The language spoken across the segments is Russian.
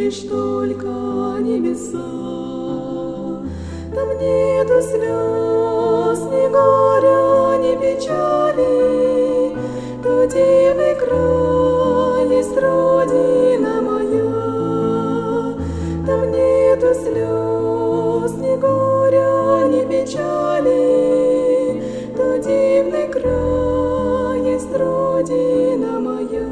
лишь только небеса. Там нету слез, ни горя, ни печали, то дивный край есть родина моя. Там нету слез, ни горя, ни печали, то дивный край есть родина моя.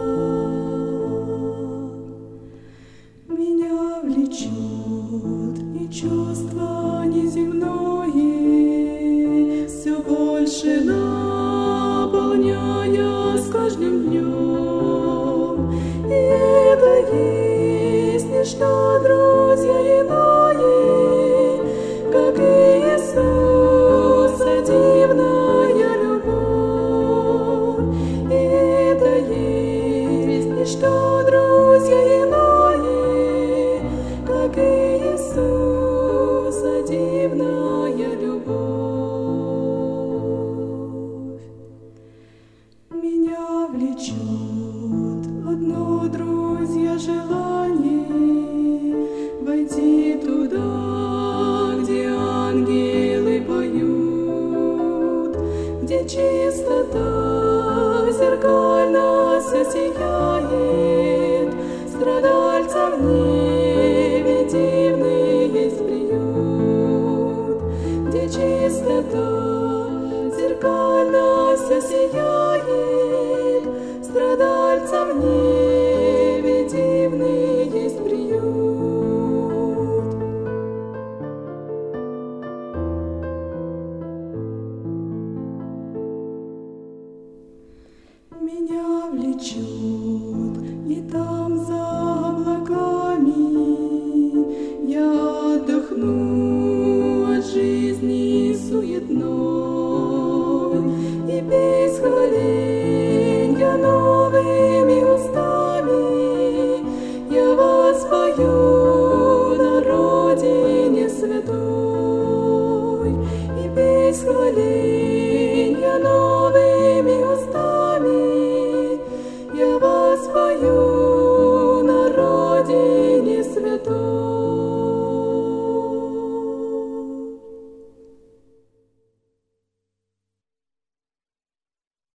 Меня влечет и чувство неземное, все больше наполняя с каждым днем. И это есть ничто, друзья, иное, как Иисуса дивная любовь. И это есть ничто, друзья, иное, как Иисуса дивная любовь. Меня влечет одно, друзья, желание войти туда, где ангелы поют, где чистота зеркально все сияет, страдальцев в небе дивный есть приют, где чистота зеркально все сияет, страдальцев в небе дивный есть приют. Меня влечет